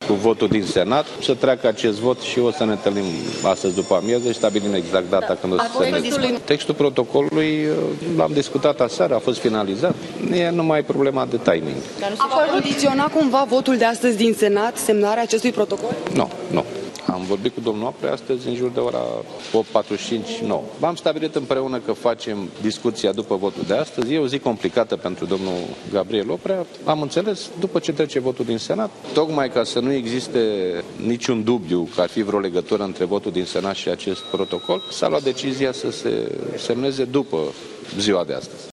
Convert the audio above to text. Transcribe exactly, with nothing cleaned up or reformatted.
cu votul din Senat, să treacă acest vot și o să ne întâlnim astăzi după amiază și stabilim exact data da. când o să se semneze. Textul protocolului l-am discutat aseară, a fost finalizat. E numai problema de timing. Dar nu se va condiționa cumva votul de astăzi din Senat semnarea acestui protocol? Nu, nu. Am vorbit cu domnul Oprea astăzi în jur de ora opt patruzeci și cinci nouă. V-am stabilit împreună că facem discuția după votul de astăzi. E o zi complicată pentru domnul Gabriel Oprea. Am înțeles, după ce trece votul din Senat, tocmai ca să nu existe niciun dubiu că ar fi vreo legătură între votul din Senat și acest protocol, s-a luat decizia să se semneze după ziua de astăzi.